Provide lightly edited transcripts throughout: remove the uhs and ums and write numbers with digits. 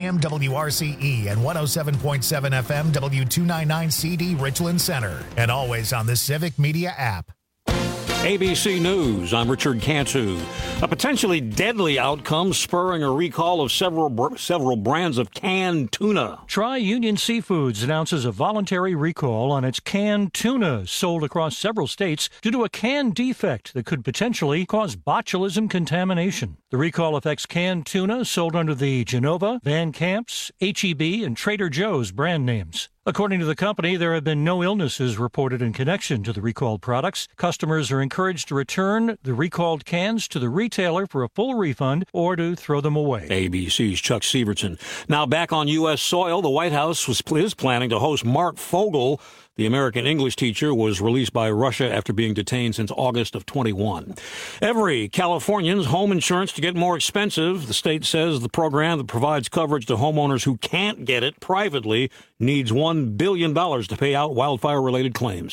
AM WRCE and 107.7 FM W299CD Richland Center. And always on the Civic Media app. ABC News, I'm Richard Cantu. A potentially deadly outcome spurring a recall of several brands of canned tuna. Tri-Union Seafoods announces a voluntary recall on its canned tuna sold across several states due to a can defect that could potentially cause botulism contamination. The recall affects canned tuna sold under the Genova, Van Camp's, H-E-B, and Trader Joe's brand names. According to the company, there have been no illnesses reported in connection to the recalled products. Customers are encouraged to return the recalled cans to the retailer for a full refund or to throw them away. ABC's Chuck Severson. Now back on U.S. soil, the White House is planning to host Mark Fogel. The American English teacher was released by Russia after being detained since August of 21. Every Californian's home insurance to get more expensive. The state says the program that provides coverage to homeowners who can't get it privately needs $1 billion to pay out wildfire-related claims.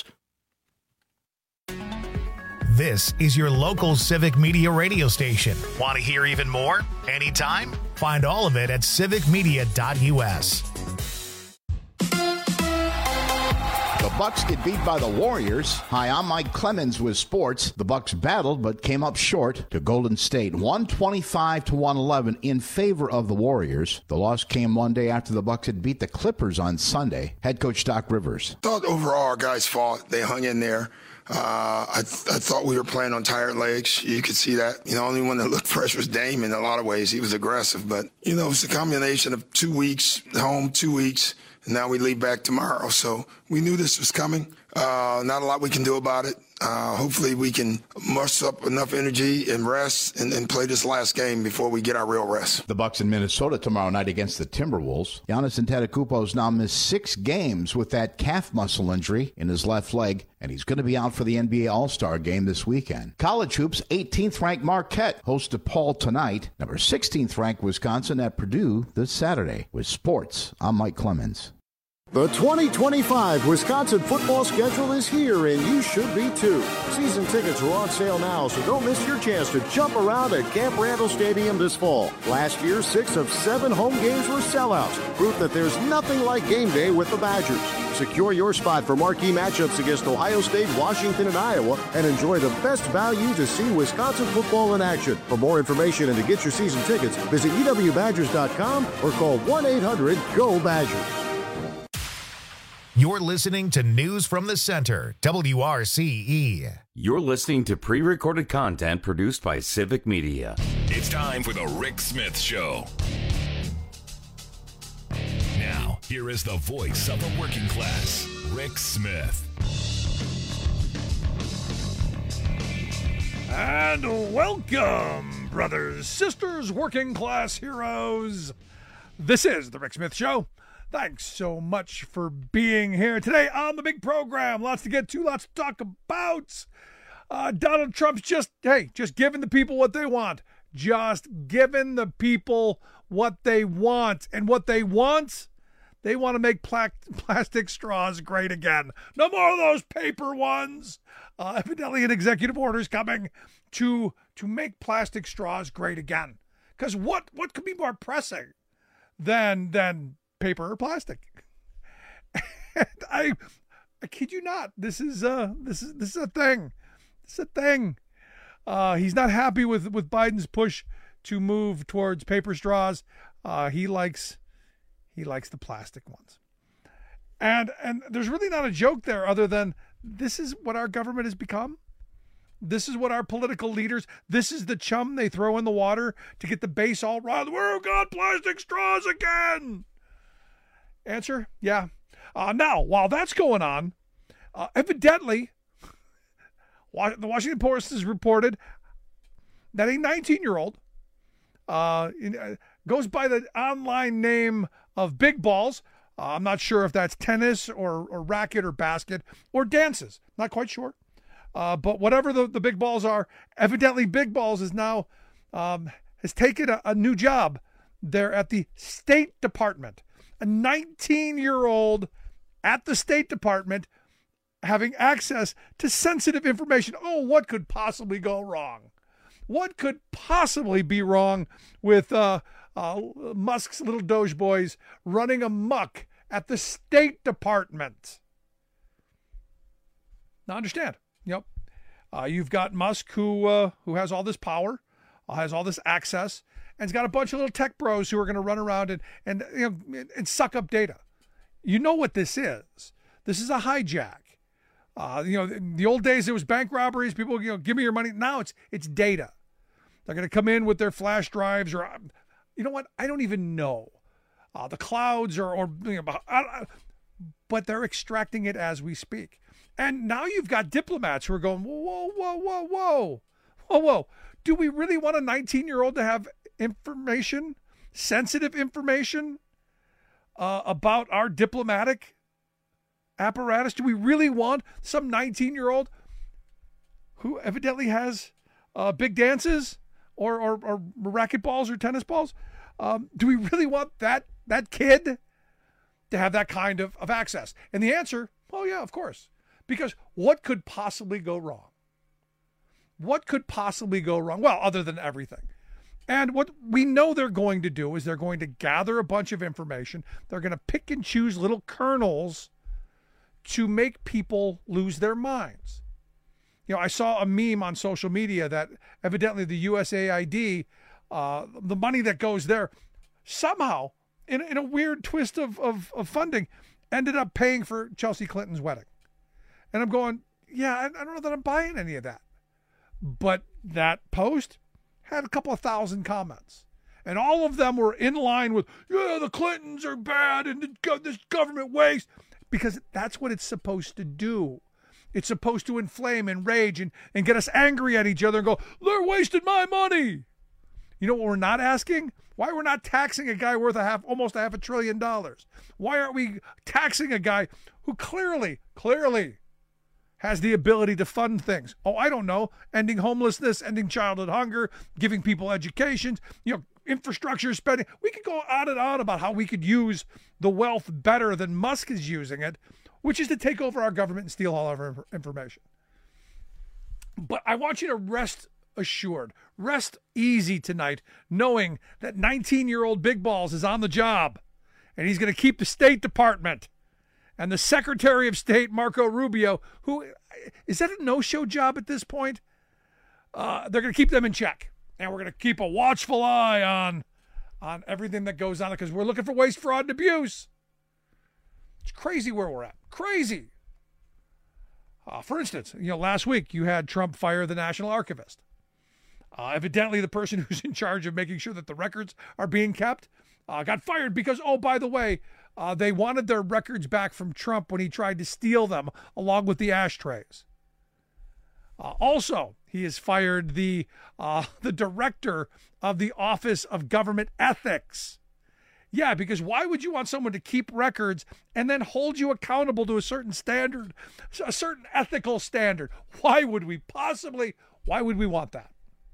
This is your local Civic Media radio station. Want to hear even more? Anytime? Find all of it at civicmedia.us. The Bucks get beat by the Warriors. Hi, I'm Mike Clemens with sports. The Bucks battled but came up short to Golden State, 125-111 in favor of the Warriors. The loss came one day after the Bucks had beat the Clippers on Sunday. Head coach Doc Rivers. I thought overall our guys fought. They hung in there. I thought we were playing on tired legs. You could see that. The only one that looked fresh was Dame in a lot of ways. He was aggressive. But, it's a combination of 2 weeks home, 2 weeks. And now we leave back tomorrow. So we knew this was coming. Not a lot we can do about it. Hopefully we can muster up enough energy and rest and play this last game before we get our real rest. The Bucks in Minnesota tomorrow night against the Timberwolves. Giannis Antetokounmpo has now missed 6 games with that calf muscle injury in his left leg, and he's going to be out for the NBA All-Star game this weekend. College hoops, 18th-ranked Marquette hosts DePaul tonight. Number 16th-ranked Wisconsin at Purdue this Saturday. With sports, I'm Mike Clemens. The 2025 Wisconsin football schedule is here, and you should be too. Season tickets are on sale now, so don't miss your chance to jump around at Camp Randall Stadium this fall. Last year, 6 of 7 home games were sellouts, proof that there's nothing like game day with the Badgers. Secure your spot for marquee matchups against Ohio State, Washington, and Iowa, and enjoy the best value to see Wisconsin football in action. For more information and to get your season tickets, visit ewbadgers.com or call 1-800-GO-BADGERS. You're listening to News from the Center, WRCE. You're listening to pre-recorded content produced by Civic Media. It's time for the Rick Smith Show. Now, here is the voice of the working class, Rick Smith. And welcome, brothers, sisters, working class heroes. This is the Rick Smith Show. Thanks so much for being here today on the big program. Lots to get to, lots to talk about. Donald Trump's just giving the people what they want. Just giving the people what they want. And what they want to make plastic straws great again. No more of those paper ones. Evidently an executive order is coming to make plastic straws great again. Because what could be more pressing than paper or plastic? And I kid you not. This is a thing. It's a thing. He's not happy with Biden's push to move towards paper straws. He likes the plastic ones. And there's really not a joke there other than this is what our government has become. This is what our political leaders, this is the chum they throw in the water to get the base all riled. We've got plastic straws again. Answer, yeah. Now, while that's going on, evidently, the Washington Post has reported that a 19-year-old goes by the online name of Big Balls. I'm not sure if that's tennis or racket or basket or dances. Not quite sure. But whatever the Big Balls are, evidently Big Balls is now has taken a new job there at the State Department. A 19-year-old at the State Department having access to sensitive information. Oh, what could possibly go wrong? What could possibly be wrong with Musk's little Doge boys running amok at the State Department. Now understand, you've got Musk who has all this power, has all this access, and he's got a bunch of little tech bros who are going to run around and suck up data. You know what this is? This is a hijack. The old days it was bank robberies. People, give me your money. Now it's data. They're going to come in with their flash drives, or you know what? I don't even know. The clouds but they're extracting it as we speak. And now you've got diplomats who are going, whoa. Do we really want a 19-year-old to have information, sensitive information about our diplomatic apparatus? Do we really want some 19-year-old who evidently has big dances or racquetballs or tennis balls? Do we really want that kid to have that kind of access? And the answer, well, yeah, of course. Because what could possibly go wrong? What could possibly go wrong? Well, other than everything. And what we know they're going to do is they're going to gather a bunch of information. They're going to pick and choose little kernels to make people lose their minds. I saw a meme on social media that evidently the USAID, the money that goes there, somehow, in a weird twist of funding, ended up paying for Chelsea Clinton's wedding. And I'm going, yeah, I don't know that I'm buying any of that. But that post had a couple of thousand comments. And all of them were in line with, the Clintons are bad and this government waste. Because that's what it's supposed to do. It's supposed to inflame and rage and get us angry at each other and go, they're wasting my money. You know what we're not asking? Why we're not taxing a guy worth almost $500 billion? Why aren't we taxing a guy who clearly has the ability to fund things? Oh, I don't know. Ending homelessness, ending childhood hunger, giving people education, infrastructure spending. We could go on and on about how we could use the wealth better than Musk is using it, which is to take over our government and steal all of our information. But I want you to rest assured, rest easy tonight, knowing that 19-year-old Big Balls is on the job, and he's going to keep the State Department and the Secretary of State, Marco Rubio, who, is that a no-show job at this point? They're going to keep them in check. And we're going to keep a watchful eye on everything that goes on, because we're looking for waste, fraud, and abuse. It's crazy where we're at. Crazy. For instance, last week you had Trump fire the National Archivist. Evidently, the person who's in charge of making sure that the records are being kept got fired because, oh, by the way, they wanted their records back from Trump when he tried to steal them along with the ashtrays. Also, he has fired the director of the Office of Government Ethics. Yeah, because why would you want someone to keep records and then hold you accountable to a certain standard, a certain ethical standard? Why would we want that?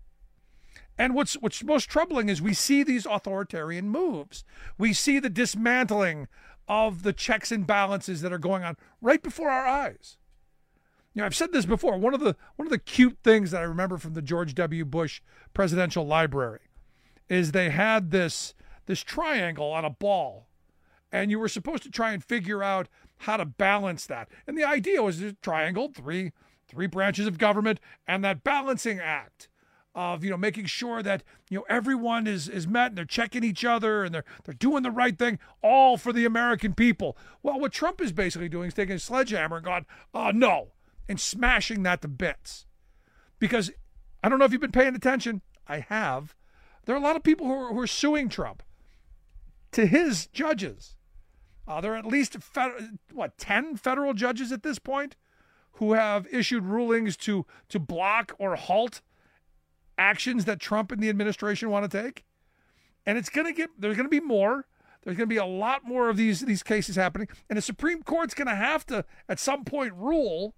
And what's most troubling is we see these authoritarian moves. We see the dismantling of the checks and balances that are going on right before our eyes. I've said this before. One of the cute things that I remember from the George W. Bush Presidential Library is they had this triangle on a ball, and you were supposed to try and figure out how to balance that. And the idea was a triangle, three branches of government, and that balancing act of making sure that everyone is met and they're checking each other and they're doing the right thing, all for the American people. Well, what Trump is basically doing is taking a sledgehammer and going, no, and smashing that to bits. Because I don't know if you've been paying attention. I have. There are a lot of people who are suing Trump to his judges. There are at least 10 federal judges at this point who have issued rulings to block or halt actions that Trump and the administration want to take. And there's going to be more. There's going to be a lot more of these cases happening. And the Supreme Court's going to have to, at some point, rule.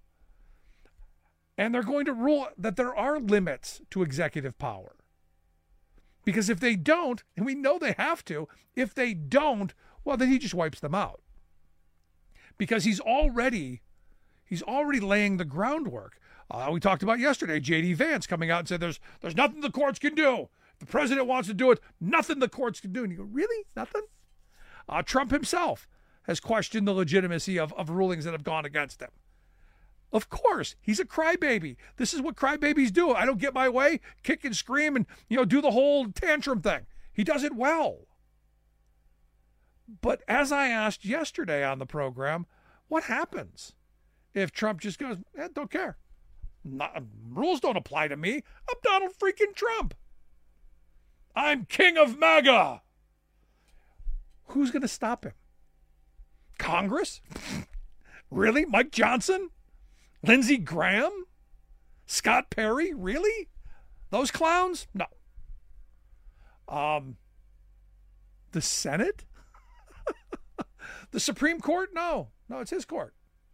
And they're going to rule that there are limits to executive power. Because if they don't, and we know they have to, if they don't, well, then he just wipes them out. Because he's already laying the groundwork. We talked about yesterday, J.D. Vance coming out and said there's nothing the courts can do. The president wants to do it. Nothing the courts can do. And you go, really? Nothing? Trump himself has questioned the legitimacy of rulings that have gone against him. Of course, he's a crybaby. This is what crybabies do. I don't get my way, kick and scream and, do the whole tantrum thing. He does it well. But as I asked yesterday on the program, what happens if Trump just goes, don't care. Rules don't apply to me. I'm Donald freaking Trump. I'm king of MAGA. Who's going to stop him? Congress? Really? Mike Johnson? Lindsey Graham? Scott Perry? Really? Those clowns? No. The Senate? The Supreme Court? No, it's his court.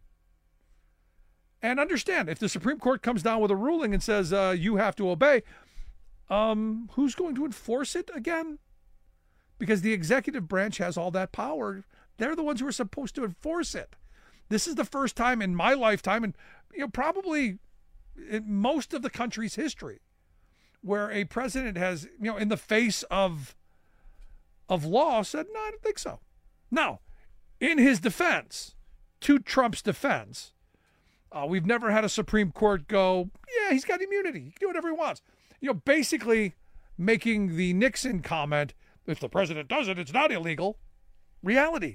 And understand, if the Supreme Court comes down with a ruling and says you have to obey, who's going to enforce it again? Because the executive branch has all that power. They're the ones who are supposed to enforce it. This is the first time in my lifetime, and probably in most of the country's history, where a president has, in the face of law, said, no, I don't think so. Now, in his defense, to Trump's defense, we've never had a Supreme Court go, yeah, he's got immunity. He can do whatever he wants. Basically making the Nixon comment, if the president does it, it's not illegal. Reality.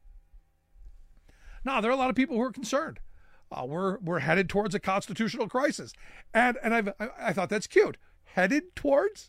Now, there are a lot of people who are concerned. We're headed towards a constitutional crisis. And I thought that's cute. Headed towards?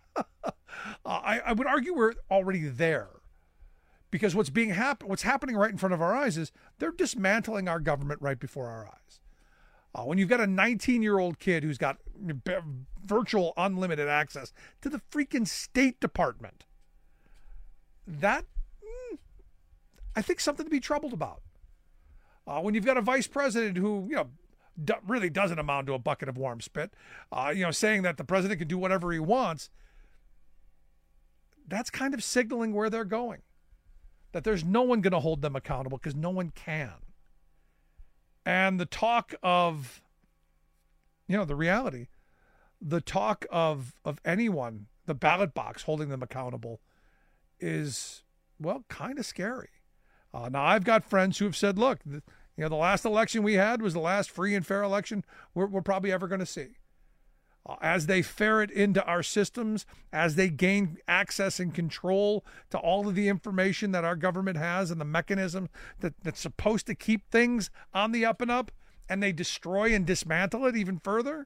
I would argue we're already there. Because what's happening right in front of our eyes is they're dismantling our government right before our eyes. When you've got a 19-year-old kid who's got virtual unlimited access to the freaking State Department, that, I think, something to be troubled about. When you've got a vice president who, really doesn't amount to a bucket of warm spit, saying that the president can do whatever he wants, that's kind of signaling where they're going. That there's no one going to hold them accountable because no one can. And the talk of, the reality, the talk of anyone, the ballot box holding them accountable is, kind of scary. Now, I've got friends who have said, look, the last election we had was the last free and fair election we're probably ever going to see. As they ferret into our systems, as they gain access and control to all of the information that our government has and the mechanism that's supposed to keep things on the up and up, and they destroy and dismantle it even further,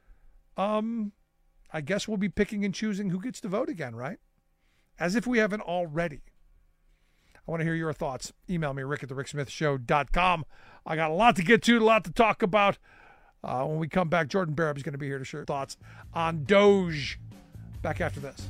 I guess we'll be picking and choosing who gets to vote again, right? As if we haven't already. I want to hear your thoughts. Email me, rick@thericksmithshow.com. I got a lot to get to, a lot to talk about. When we come back, Jordan Barab is going to be here to share thoughts on Doge. Back after this.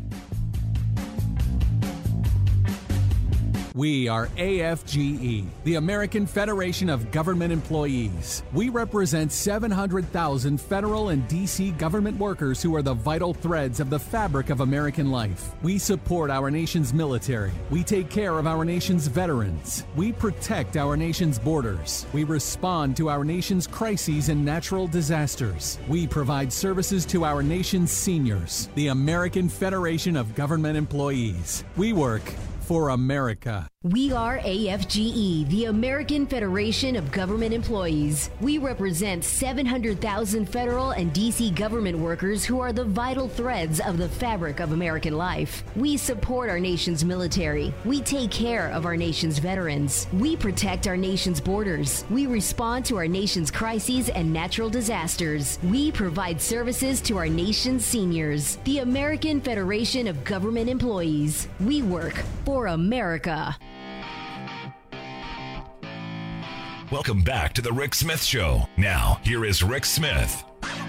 We are AFGE, the American Federation of Government Employees. We represent 700,000 federal and D.C. government workers who are the vital threads of the fabric of American life. We support our nation's military. We take care of our nation's veterans. We protect our nation's borders. We respond to our nation's crises and natural disasters. We provide services to our nation's seniors. The American Federation of Government Employees. We work for America. We are AFGE, the American Federation of Government Employees. We represent 700,000 federal and D.C. government workers who are the vital threads of the fabric of American life. We support our nation's military. We take care of our nation's veterans. We protect our nation's borders. We respond to our nation's crises and natural disasters. We provide services to our nation's seniors. The American Federation of Government Employees. We work for America. Welcome back to the Rick Smith Show. Now, here is Rick Smith.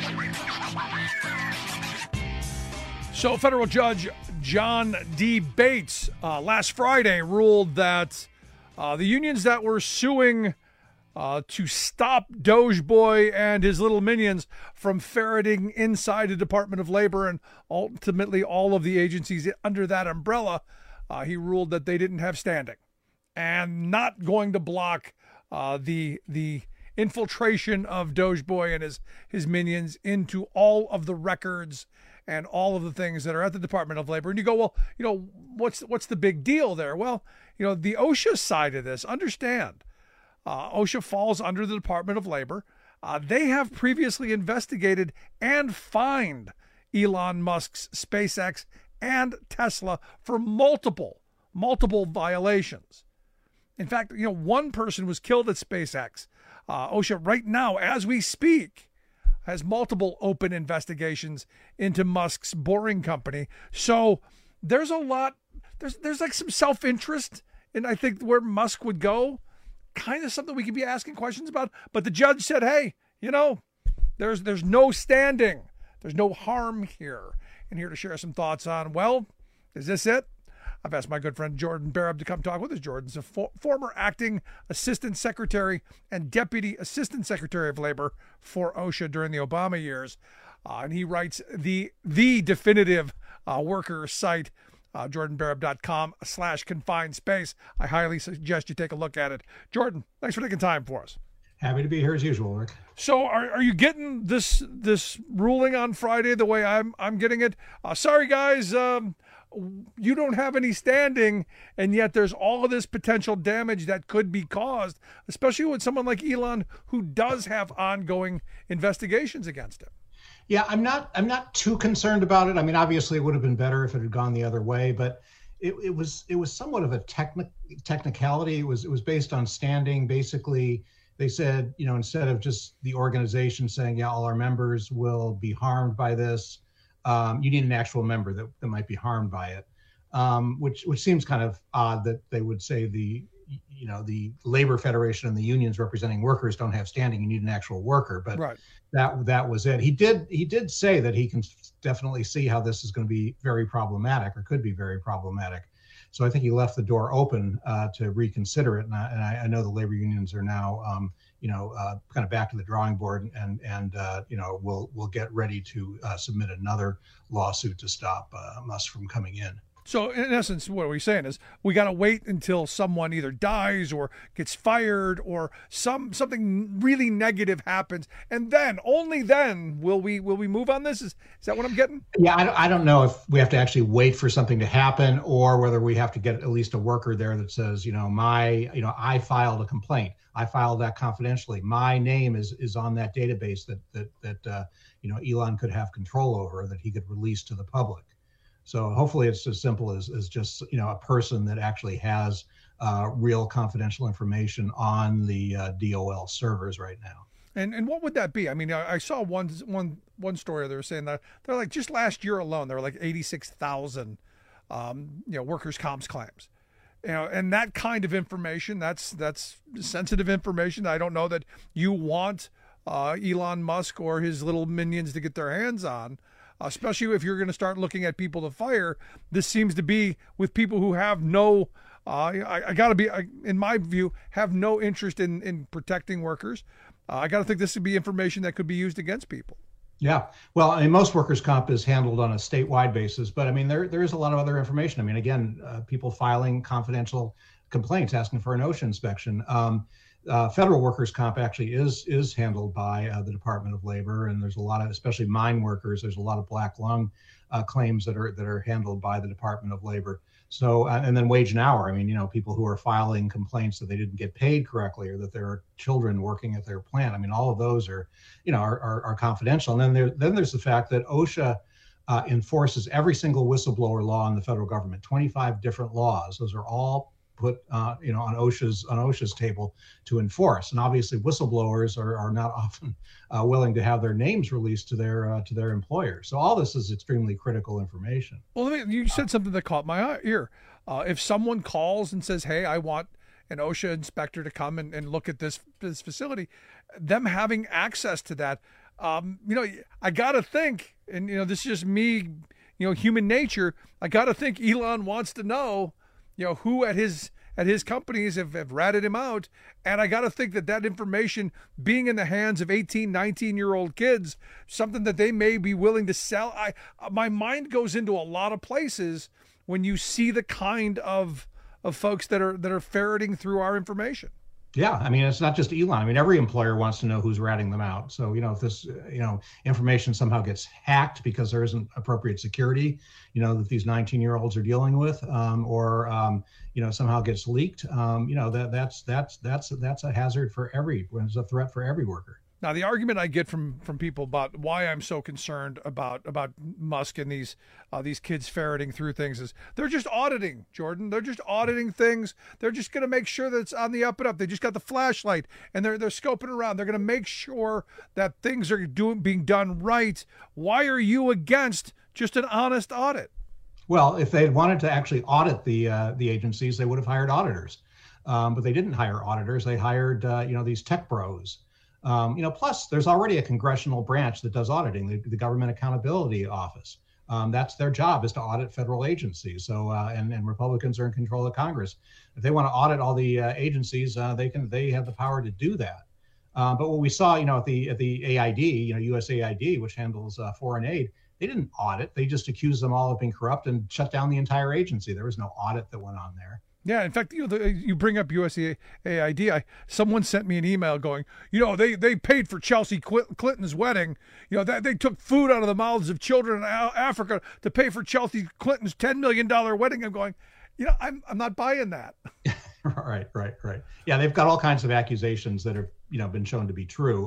So, federal judge John D. Bates last Friday ruled that the unions that were suing to stop Doge Boy and his little minions from ferreting inside the Department of Labor and ultimately all of the agencies under that umbrella, he ruled that they didn't have standing and not going to block the infiltration of Doge Boy and his minions into all of the records and all of the things that are at the Department of Labor. And you go, well, what's the big deal there? Well, the OSHA side of this, understand, OSHA falls under the Department of Labor. They have previously investigated and fined Elon Musk's SpaceX and Tesla for multiple violations. In fact, one person was killed at SpaceX. OSHA right now, as we speak, has multiple open investigations into Musk's Boring Company. So there's a lot, there's like some self-interest in, I think, where Musk would go. Kind of something we could be asking questions about. But the judge said, hey, there's no standing. There's no harm here. And here to share some thoughts on, well, is this it? I've asked my good friend Jordan Barab to come talk with us. Jordan's a former acting assistant secretary and deputy assistant secretary of labor for OSHA during the Obama years. And he writes the definitive worker site, jordanbarab.com/confined space. I highly suggest you take a look at it. Jordan, thanks for taking time for us. Happy to be here as usual, Rick. So are you getting this ruling on Friday the way I'm getting it? Sorry, guys, you don't have any standing, and yet there's all of this potential damage that could be caused, especially with someone like Elon who does have ongoing investigations against him. Yeah, I'm not too concerned about it. I mean, obviously it would have been better if it had gone the other way, but it was somewhat of a technicality. It was based on standing. Basically, they said, instead of just the organization saying, yeah, all our members will be harmed by this, you need an actual member that might be harmed by it, which seems kind of odd that they would say the labor federation and the unions representing workers don't have standing. You need an actual worker, but right. that was it. He did say that he can definitely see how this is going to be very problematic, or could be very problematic. So I think he left the door open to reconsider it. And I know the labor unions are now, kind of back to the drawing board, and we'll get ready to submit another lawsuit to stop Musk from coming in. So in essence, what we're saying is we got to wait until someone either dies or gets fired or something really negative happens, and then only then will we move on this. Is that what I'm getting? Yeah, I don't know if we have to actually wait for something to happen, or whether we have to get at least a worker there that says, I filed a complaint. I filed that confidentially. My name is on that database that Elon could have control over, that he could release to the public. So hopefully it's as simple as just, a person that actually has real confidential information on the DOL servers right now. And what would that be? I mean, I saw one story they were saying that they're like, just last year alone, there were like 86,000, workers' comps claims. And that kind of information, that's sensitive information. I don't know that you want Elon Musk or his little minions to get their hands on. Especially if you're going to start looking at people to fire. This seems to be with people who have no, in my view, have no interest in protecting workers. I got to think this would be information that could be used against people. Yeah. Well, I mean, most workers' comp is handled on a statewide basis, but I mean, there is a lot of other information. I mean, again, people filing confidential complaints asking for an OSHA inspection. Federal workers' comp actually is handled by the Department of Labor, and there's a lot of, especially mine workers, there's a lot of black lung claims that are handled by the Department of Labor. So, and then wage and hour. I mean, people who are filing complaints that they didn't get paid correctly, or that there are children working at their plant. I mean, all of those are confidential. And then there's the fact that OSHA enforces every single whistleblower law in the federal government, 25 different laws. Those are all put on OSHA's table to enforce, and obviously whistleblowers are not often willing to have their names released to their employers. So all this is extremely critical information. Well, you said something that caught my ear. If someone calls and says, "Hey, I want an OSHA inspector to come and look at this facility," them having access to that, I got to think, and this is just me, human nature. I got to think Elon wants to know, who at his companies have ratted him out. And I got to think that information being in the hands of 18, 19-year-old kids, something that they may be willing to sell. My mind goes into a lot of places when you see the kind of folks that are ferreting through our information. Yeah, I mean, it's not just Elon. I mean, every employer wants to know who's ratting them out. So, if this, information somehow gets hacked because there isn't appropriate security, that these 19-year-olds are dealing with, or somehow gets leaked, that's a hazard for it's a threat for every worker. Now, the argument I get from people about why I'm so concerned about Musk and these kids ferreting through things is they're just auditing, Jordan. They're just auditing things. They're just going to make sure that it's on the up and up. They just got the flashlight and they're scoping around. They're going to make sure that things are being done right. Why are you against just an honest audit? Well, if they had wanted to actually audit the agencies, they would have hired auditors. But they didn't hire auditors. They hired these tech bros. Plus there's already a congressional branch that does auditing, the Government Accountability Office. That's their job, is to audit federal agencies. So, and Republicans are in control of Congress. If they want to audit all the agencies, they have the power to do that. But what we saw, at the AID, USAID, which handles foreign aid, they didn't audit. They just accused them all of being corrupt and shut down the entire agency. There was no audit that went on there. Yeah, in fact, you bring up USAID. Someone sent me an email going, they paid for Chelsea Clinton's wedding. They took food out of the mouths of children in Africa to pay for Chelsea Clinton's $10 million wedding. I'm going, I'm not buying that. Right. Yeah, they've got all kinds of accusations that have been shown to be true.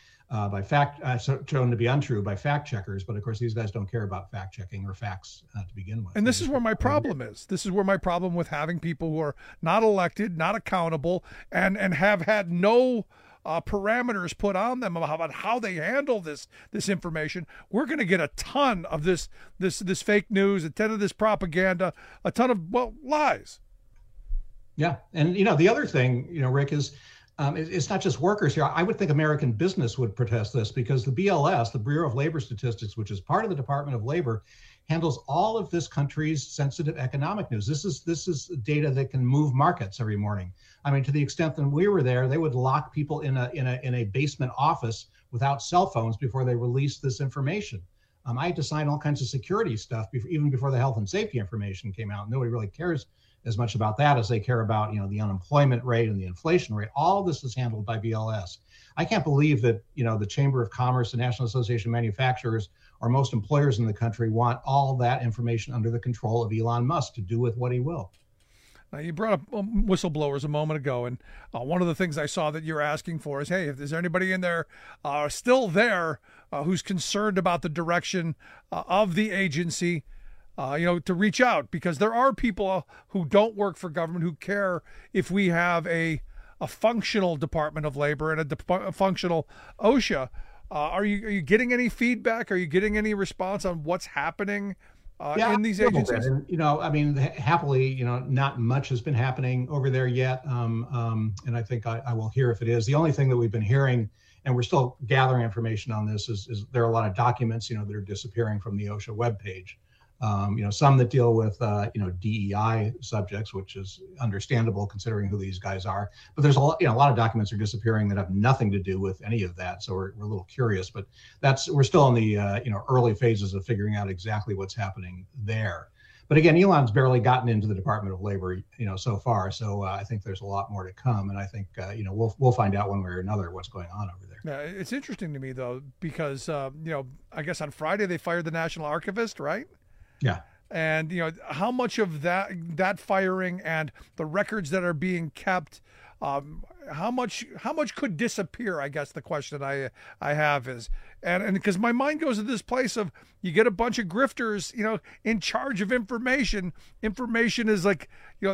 Shown to be untrue by fact checkers, but of course these guys don't care about fact checking or facts to begin with. And this is where my problem is. This is where my problem with having people who are not elected, not accountable, and have had no parameters put on them about how they handle this information. We're going to get a ton of this fake news, a ton of this propaganda, a ton of lies. Yeah, and the other thing, Rick, is. It's not just workers here. I would think American business would protest this because the BLS, the Bureau of Labor Statistics, which is part of the Department of Labor, handles all of this country's sensitive economic news. This is data that can move markets every morning. I mean, to the extent that we were there, they would lock people in a basement office without cell phones before they released this information. I had to sign all kinds of security stuff even before the health and safety information came out. Nobody really cares as much about that as they care about, the unemployment rate and the inflation rate. All of this is handled by BLS. I can't believe that, the Chamber of Commerce, the National Association of Manufacturers, or most employers in the country want all that information under the control of Elon Musk to do with what he will. Now, you brought up whistleblowers a moment ago, and one of the things I saw that you're asking for is, hey, if there's anybody in there still there who's concerned about the direction of the agency, to reach out, because there are people who don't work for government who care if we have a functional Department of Labor and a functional OSHA. Are you getting any feedback? Are you getting any response on what's happening in these agencies? And, happily, not much has been happening over there yet. And I think I will hear if it is. The only thing that we've been hearing, and we're still gathering information on this, is there are a lot of documents, that are disappearing from the OSHA webpage. Some that deal with, DEI subjects, which is understandable considering who these guys are. But there's a lot of documents are disappearing that have nothing to do with any of that. So we're a little curious, but we're still in the, early phases of figuring out exactly what's happening there. But again, Elon's barely gotten into the Department of Labor, so far. So I think there's a lot more to come. And I think, we'll find out one way or another what's going on over there. Yeah, it's interesting to me, though, because, I guess on Friday they fired the National Archivist, right? Yeah. And, how much of that firing and the records that are being kept, how much could disappear? I guess the question I have is, and because my mind goes to this place of, you get a bunch of grifters, in charge of information. Information is like,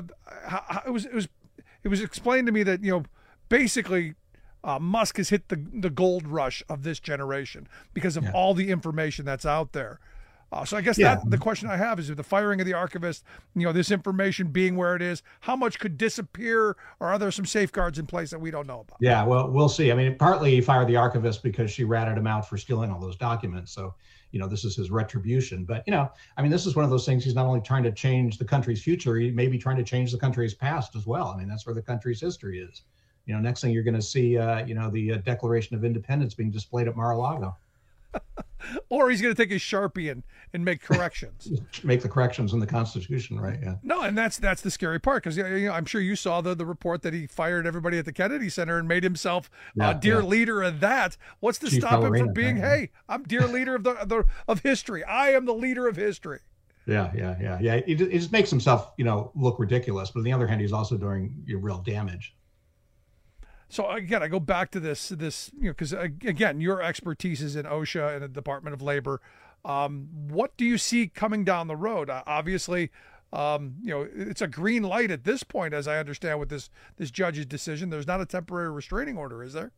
it was explained to me that, basically, Musk has hit the gold rush of this generation because of all the information that's out there. So I guess the question I have is, with the firing of the archivist, this information being where it is, how much could disappear, or are there some safeguards in place that we don't know about? Yeah, well, we'll see. I mean, partly he fired the archivist because she ratted him out for stealing all those documents. So, this is his retribution. But, this is one of those things. He's not only trying to change the country's future, he may be trying to change the country's past as well. I mean, that's where the country's history is. Next thing you're going to see, the Declaration of Independence being displayed at Mar-a-Lago. Or he's going to take his Sharpie and make corrections. Make the corrections in the Constitution, right? Yeah. No, and that's the scary part, because I'm sure you saw the report that he fired everybody at the Kennedy Center and made himself dear leader of that. What's to stop him from being, hey, I'm dear leader of history. I am the leader of history. Yeah. He just makes himself, look ridiculous. But on the other hand, he's also doing real damage. So again, I go back to this, because again, your expertise is in OSHA and the Department of Labor. What do you see coming down the road? Obviously, it's a green light at this point, as I understand, with this judge's decision. There's not a temporary restraining order, is there?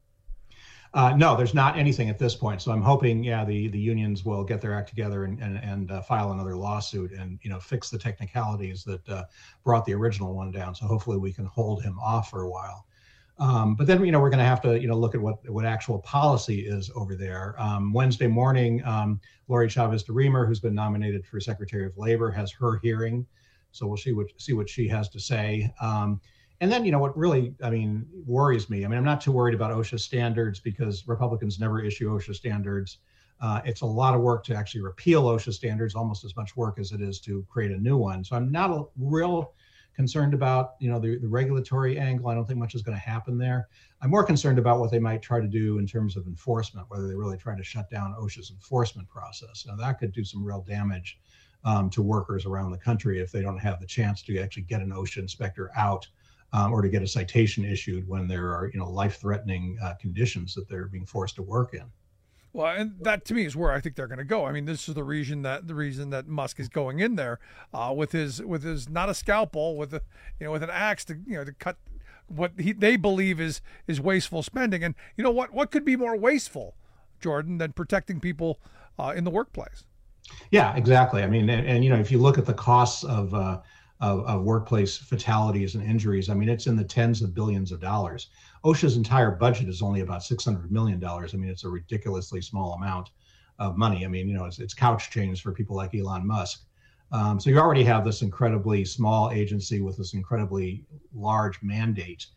No, there's not anything at this point. So I'm hoping, the unions will get their act together and file another lawsuit and, fix the technicalities that brought the original one down. So hopefully we can hold him off for a while. But then, we're going to have to, look at what actual policy is over there. Wednesday morning, Lori Chavez de Remer, who's been nominated for Secretary of Labor, has her hearing. So we'll see what she has to say. And then, what really, worries me, I'm not too worried about OSHA standards because Republicans never issue OSHA standards. It's a lot of work to actually repeal OSHA standards, almost as much work as it is to create a new one. So I'm not a real concerned about, the regulatory angle. I don't think much is going to happen there. I'm more concerned about what they might try to do in terms of enforcement, whether they really try to shut down OSHA's enforcement process. Now, that could do some real damage to workers around the country if they don't have the chance to actually get an OSHA inspector out or to get a citation issued when there are, life-threatening conditions that they're being forced to work in. Well, and that to me is where I think they're going to go. This is the reason that Musk is going in there with his not a scalpel, with an axe to cut what they believe is wasteful spending. And what could be more wasteful, Jordan, than protecting people in the workplace? Yeah, exactly. And if you look at the costs of workplace fatalities and injuries, it's in the tens of billions of dollars. OSHA's entire budget is only about $600 million. It's a ridiculously small amount of money. It's couch change for people like Elon Musk. So you already have this incredibly small agency with this incredibly large mandate.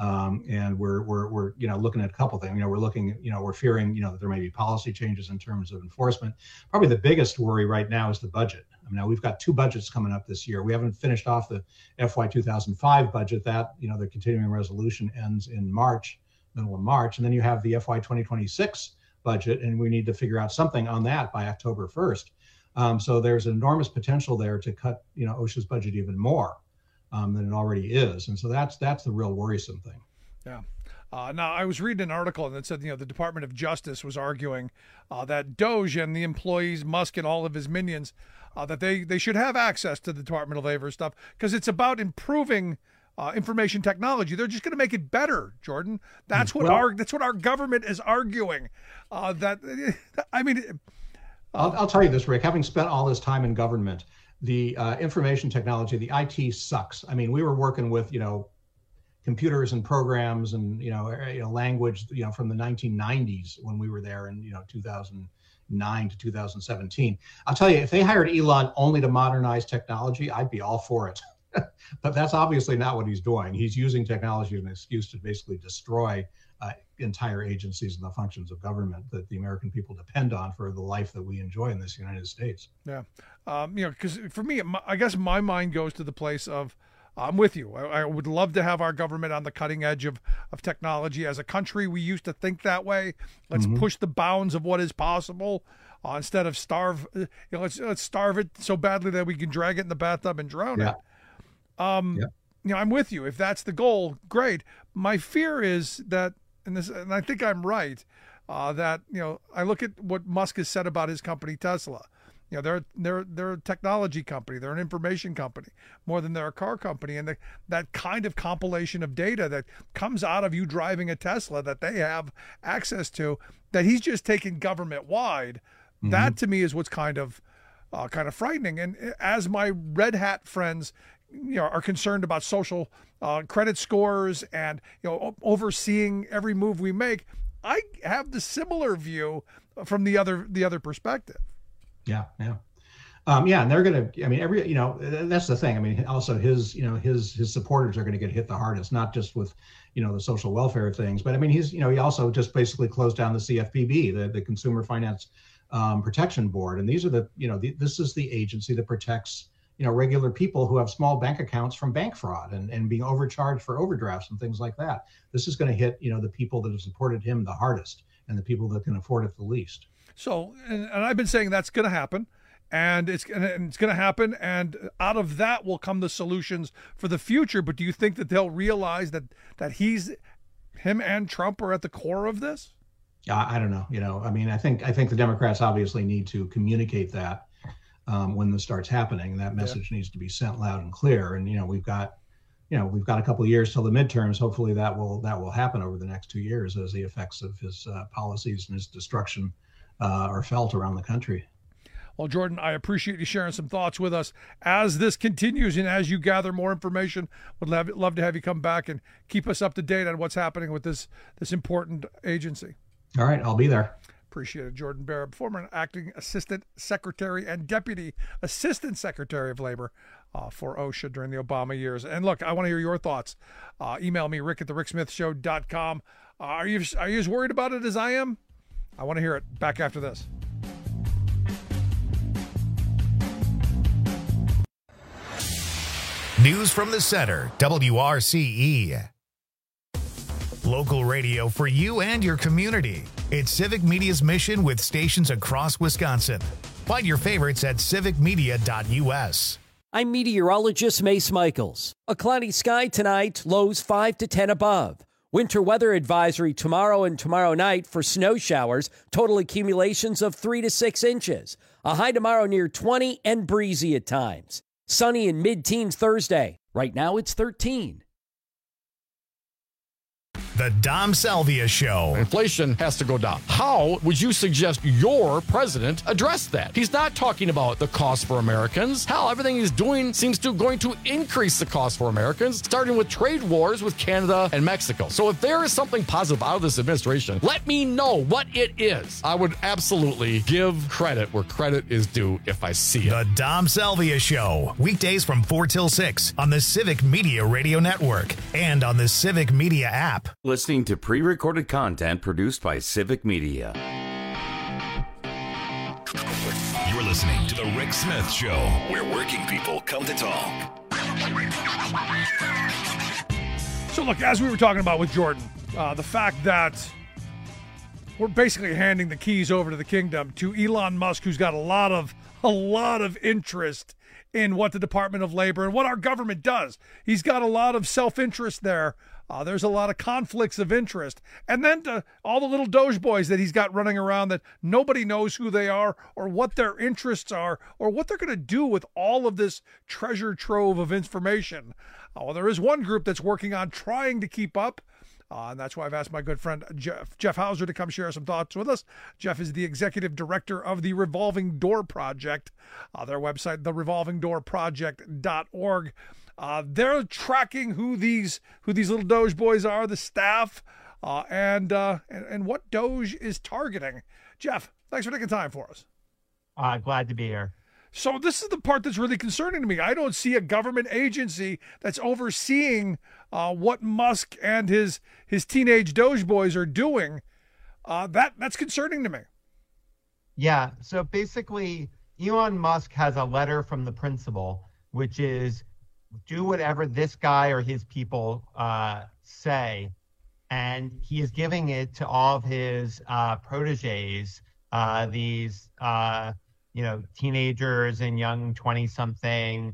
And we're looking at a couple things. We're fearing, that there may be policy changes in terms of enforcement. Probably the biggest worry right now is the budget. Now we've got two budgets coming up this year. We haven't finished off the FY 2005 budget. That, the continuing resolution ends in March, middle of March. And then you have the FY 2026 budget, and we need to figure out something on that by October 1st. So there's enormous potential there to cut, OSHA's budget even more than it already is. And so that's the real worrisome thing. Yeah. Now, I was reading an article that said, the Department of Justice was arguing that Doge and the employees, Musk and all of his minions, that they should have access to the Department of Labor stuff because it's about improving information technology. They're just going to make it better, Jordan. That's what our government is arguing. I'll tell you this, Rick. Having spent all this time in government, the information technology, the IT sucks. We were working with computers and programs and language from the 1990s when we were there in 2009 to 2017. I'll tell you, if they hired Elon only to modernize technology, I'd be all for it. But that's obviously not what he's doing. He's using technology as an excuse to basically destroy entire agencies and the functions of government that the American people depend on for the life that we enjoy in this United States. Yeah. Because for me, I guess my mind goes to the place of, I'm with you. I would love to have our government on the cutting edge of technology. As a country, we used to think that way. Let's push the bounds of what is possible instead of starve. Let's starve it so badly that we can drag it in the bathtub and drown it. I'm with you. If that's the goal, great. My fear is that, and I think I'm right, that I look at what Musk has said about his company Tesla. They're a technology company. They're an information company more than they're a car company. And that kind of compilation of data that comes out of you driving a Tesla that they have access to, that he's just taken government wide. That to me is what's kind of frightening. And as my red hat friends, are concerned about social credit scores and overseeing every move we make, I have the similar view from the other perspective. Yeah. Yeah, and they're going to. I mean, that's the thing. I mean, also his supporters are going to get hit the hardest, not just with, the social welfare things, but I mean, he also just basically closed down the CFPB, the Consumer Finance Protection Board, and these are this is the agency that protects regular people who have small bank accounts from bank fraud and being overcharged for overdrafts and things like that. This is going to hit the people that have supported him the hardest and the people that can afford it the least. So, and I've been saying that's going to happen. And it's going to happen, and out of that will come the solutions for the future. But do you think that they'll realize that him and Trump are at the core of this? I don't know. I mean, I think the Democrats obviously need to communicate that when this starts happening. That message needs to be sent loud and clear. And we've got a couple of years till the midterms. Hopefully that will happen over the next 2 years as the effects of his policies and his destruction are felt around the country. Well, Jordan, I appreciate you sharing some thoughts with us as this continues and as you gather more information. Would love to have you come back and keep us up to date on what's happening with this important agency. All right, I'll be there. Appreciate it. Jordan Barab, former acting assistant secretary and deputy assistant secretary of labor for OSHA during the Obama years. And look, I want to hear your thoughts. Email me, rick@thericksmithshow.com. Are you as worried about it as I am? I want to hear it. Back after this. News from the center, WRCE. Local radio for you and your community. It's Civic Media's mission with stations across Wisconsin. Find your favorites at civicmedia.us. I'm meteorologist Mace Michaels. A cloudy sky tonight, lows 5 to 10 above. Winter weather advisory tomorrow and tomorrow night for snow showers, total accumulations of 3 to 6 inches. A high tomorrow near 20 and breezy at times. Sunny in mid-teens Thursday. Right now it's 13. The Dom Salvia Show. Inflation has to go down. How would you suggest your president address that? He's not talking about the cost for Americans. Hell, everything he's doing seems to going to increase the cost for Americans, starting with trade wars with Canada and Mexico. So if there is something positive out of this administration, let me know what it is. I would absolutely give credit where credit is due if I see it. The Dom Salvia Show. Weekdays from 4 till 6 on the Civic Media Radio Network and on the Civic Media app. Listening to pre-recorded content produced by Civic Media. You're listening to The Rick Smith Show, where working people come to talk. So look, as we were talking about with Jordan, the fact that we're basically handing the keys over to the kingdom to Elon Musk, who's got a lot of interest in what the Department of Labor and what our government does. He's got a lot of self-interest there. There's a lot of conflicts of interest. And then to all the little Doge boys that he's got running around that nobody knows who they are or what their interests are or what they're going to do with all of this treasure trove of information. Well, there is one group that's working on trying to keep up. And that's why I've asked my good friend Jeff Hauser to come share some thoughts with us. Jeff is the executive director of the Revolving Door Project. Their website, therevolvingdoorproject.org. They're tracking who these little Doge boys are, the staff, and what Doge is targeting. Jeff, thanks for taking time for us. Glad to be here. So this is the part that's really concerning to me. I don't see a government agency that's overseeing what Musk and his teenage Doge boys are doing. That's concerning to me. Yeah. So basically, Elon Musk has a letter from the principal, which is do whatever this guy or his people say. And he is giving it to all of his proteges, these teenagers and young 20-something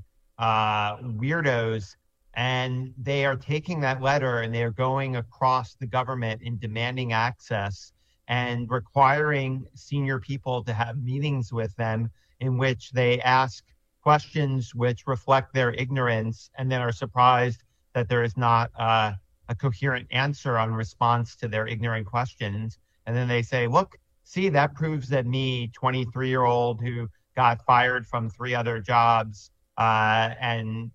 weirdos. And they are taking that letter and they are going across the government and demanding access and requiring senior people to have meetings with them in which they ask questions which reflect their ignorance and then are surprised that there is not a coherent answer on response to their ignorant questions. And then they say, look, see, that proves that me, 23-year-old who got fired from 3 other jobs and,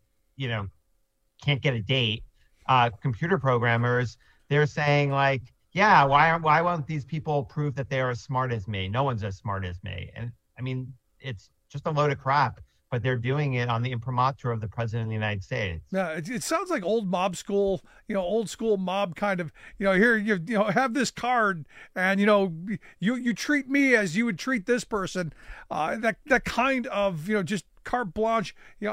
can't get a date, computer programmers, they're saying like, yeah, why won't these people prove that they are as smart as me? No one's as smart as me. And I mean, it's just a load of crap. But they're doing it on the imprimatur of the president of the United States. Yeah, it sounds like old mob school, old school mob kind of, here, you have this card and, you treat me as you would treat this person. That kind of, just carte blanche,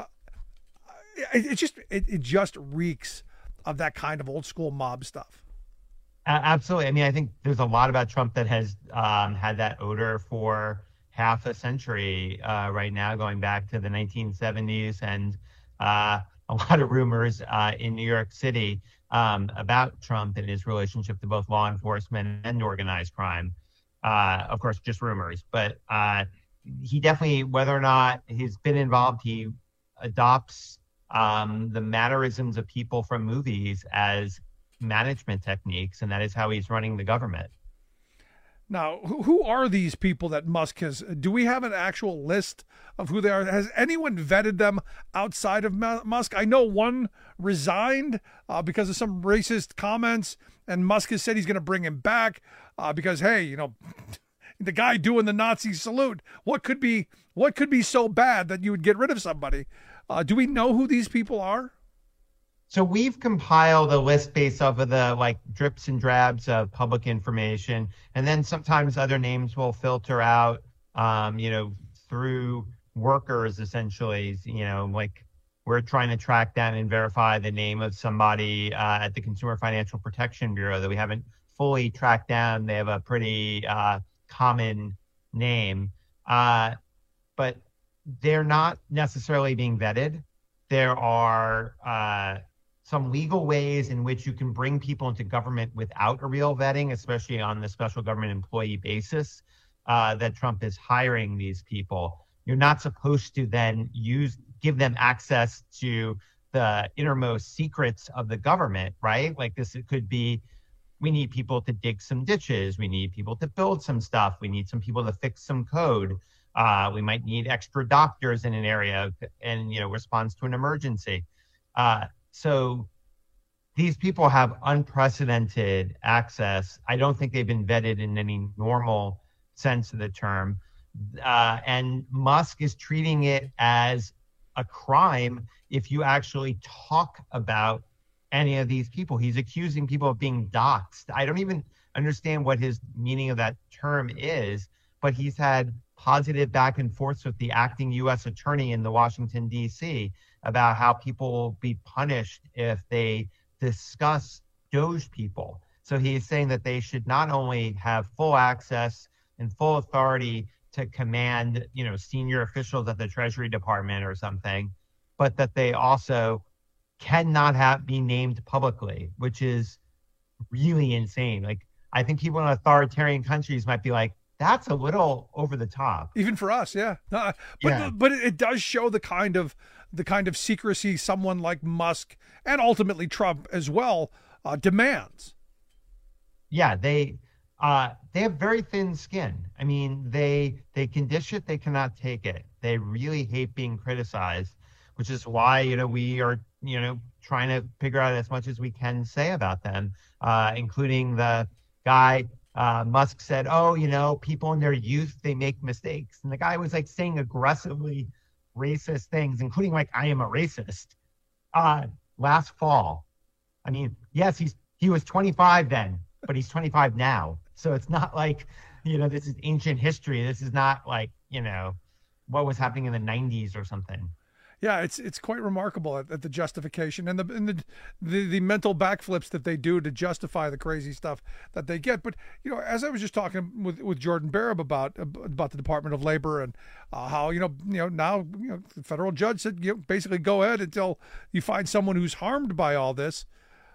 it just reeks of that kind of old school mob stuff. Absolutely. I mean, I think there's a lot about Trump that has had that odor for half a century right now, going back to the 1970s, and a lot of rumors in New York City about Trump and his relationship to both law enforcement and organized crime. Of course, just rumors, but he definitely, whether or not he's been involved, he adopts the mannerisms of people from movies as management techniques, and that is how he's running the government. Now, who are these people that Musk has? Do we have an actual list of who they are? Has anyone vetted them outside of Musk? I know one resigned because of some racist comments, and Musk has said he's going to bring him back because, hey, the guy doing the Nazi salute, what could be so bad that you would get rid of somebody? Do we know who these people are? So we've compiled a list based off of the drips and drabs of public information, and then sometimes other names will filter out, through workers essentially. We're trying to track down and verify the name of somebody at the Consumer Financial Protection Bureau that we haven't fully tracked down. They have a pretty common name, but they're not necessarily being vetted. There are some legal ways in which you can bring people into government without a real vetting, especially on the special government employee basis that Trump is hiring these people. You're not supposed to then give them access to the innermost secrets of the government, right? Like this, it could be, we need people to dig some ditches. We need people to build some stuff. We need some people to fix some code. We might need extra doctors in an area and, response to an emergency. So these people have unprecedented access. I don't think they've been vetted in any normal sense of the term. And Musk is treating it as a crime if you actually talk about any of these people. He's accusing people of being doxxed. I don't even understand what his meaning of that term is, but he's had positive back and forths with the acting U.S. attorney in the Washington, D.C. about how people will be punished if they discuss Doge people. So he's saying that they should not only have full access and full authority to command, senior officials at the Treasury Department or something, but that they also cannot be named publicly, which is really insane. Like, I think people in authoritarian countries might be like, that's a little over the top. Even for us, yeah. But it does show the kind of secrecy someone like Musk and ultimately Trump as well demands. Yeah, they have very thin skin. I mean, they can dish it, they cannot take it. They really hate being criticized, which is why we are trying to figure out as much as we can say about them, including the guy. Musk said, people in their youth, they make mistakes. And the guy was saying aggressively racist things, including I am a racist, last fall. I mean, yes, he was 25 then, but he's 25 now. So it's not this is ancient history. This is not what was happening in the 90s or something. Yeah, it's quite remarkable at the justification and the mental backflips that they do to justify the crazy stuff that they get. But as I was just talking with Jordan Barab about the Department of Labor and how now the federal judge said basically go ahead until you find someone who's harmed by all this.